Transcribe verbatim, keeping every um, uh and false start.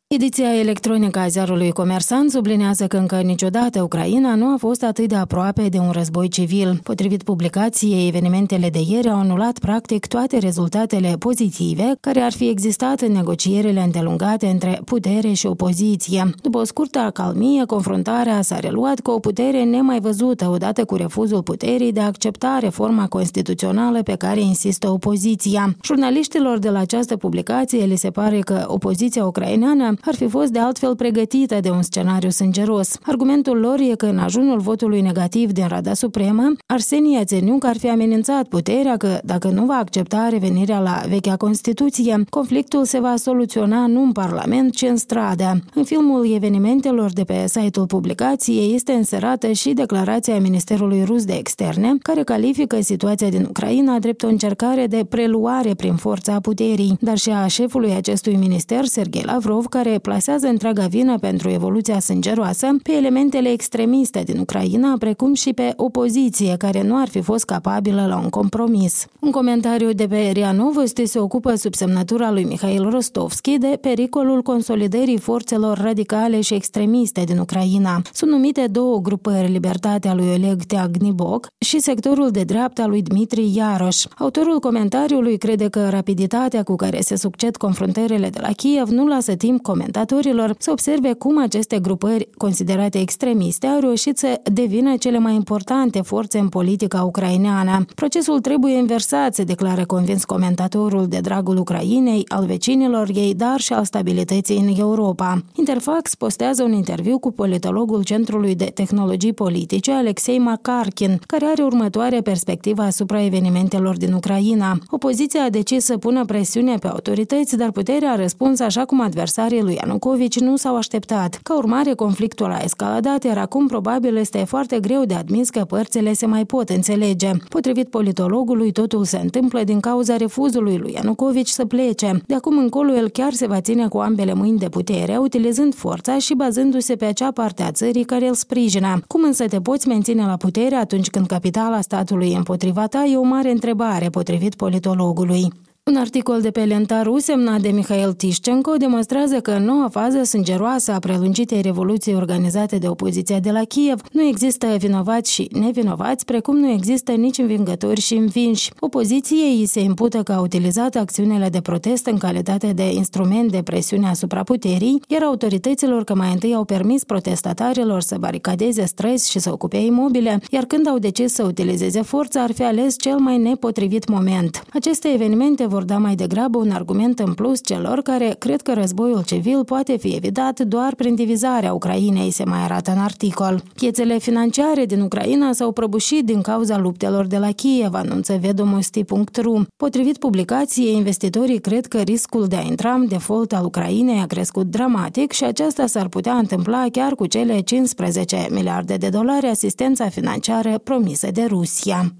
Ediția electronică a ziarului Comersanт sublinează că încă niciodată Ucraina nu a fost atât de aproape de un război civil. Potrivit publicației, evenimentele de ieri au anulat practic toate rezultatele pozitive care ar fi existat în negocierile îndelungate între putere și opoziție. După o scurtă acalmie, confruntarea s-a reluat cu o putere nemai văzută odată cu refuzul puterii de a accepta reforma constituțională pe care insistă opoziția. Jurnaliștilor de la această publicație li se pare că opoziția ucraineană ar fi fost de altfel pregătită de un scenariu sângeros. Argumentul lor e că în ajunul votului negativ din Rada Supremă, Arsenie Iațeniuc ar fi amenințat puterea că, dacă nu va accepta revenirea la vechea Constituție, conflictul se va soluționa nu în Parlament, ci în stradă. În filmul evenimentelor de pe site-ul publicației este înserată și declarația Ministerului Rus de Externe, care califică situația din Ucraina drept o încercare de preluare prin forța a puterii, dar și a șefului acestui minister, Serghei Lavrov, care plasează întreaga vină pentru evoluția sângeroasă pe elementele extremiste din Ucraina, precum și pe opoziție, care nu ar fi fost capabilă la un compromis. Un comentariu de pe RIA Novosti se ocupă sub semnătura lui Mihail Rostovski de pericolul consolidării forțelor radicale și extremiste din Ucraina. Sunt numite două grupări, Libertatea lui Oleg Teagniboc și sectorul de dreapta lui Dmitri Iaroș. Autorul comentariului crede că rapiditatea cu care se succed confruntările de la Kiev nu lasă timp comentatorilor să observe cum aceste grupări considerate extremiste au reușit să devină cele mai importante forțe în politica ucraineană. Procesul trebuie inversat, se declară convins comentatorul, de dragul Ucrainei, al vecinilor ei, dar și al stabilității în Europa. Interfax postează un interviu cu politologul Centrului de Tehnologii Politice, Alexei Makarkin, care are următoarea perspectivă asupra evenimentelor din Ucraina. Opoziția a decis să pună presiune pe autorități, dar puterea a răspuns așa cum adversarii lui Ianukovici nu s-au așteptat. Ca urmare, conflictul a escaladat, iar acum probabil este foarte greu de admis că părțile se mai pot înțelege. Potrivit politologului, totul se întâmplă din cauza refuzului lui Ianukovici să plece. De acum încolo, el chiar se va ține cu ambele mâini de putere, utilizând forța și bazându-se pe acea parte a țării care îl sprijină. Cum însă te poți menține la putere atunci când capitala statului e împotriva ta, e o mare întrebare, potrivit politologului. Un articol de pe Lenta.ru semnat de Mihail Tishchenko demonstrează că în noua fază sângeroasă a prelungitei revoluții organizate de opoziția de la Kiev nu există vinovați și nevinovați, precum nu există nici învingători și învinși. Opoziției îi se impută că a utilizat acțiunile de protest în calitate de instrument de presiune asupra puterii, iar autorităților că mai întâi au permis protestatarilor să baricadeze străzi și să ocupe imobile, iar când au decis să utilizeze forța, ar fi ales cel mai nepotrivit moment. Aceste evenimente vor da mai degrabă un argument în plus celor care cred că războiul civil poate fi evitat doar prin divizarea Ucrainei, se mai arată în articol. Piețele financiare din Ucraina s-au prăbușit din cauza luptelor de la Kiev, anunță vedomosti punct ru. Potrivit publicației, investitorii cred că riscul de a intra în default al Ucrainei a crescut dramatic și aceasta s-ar putea întâmpla chiar cu cele cincisprezece miliarde de dolari asistența financiară promisă de Rusia.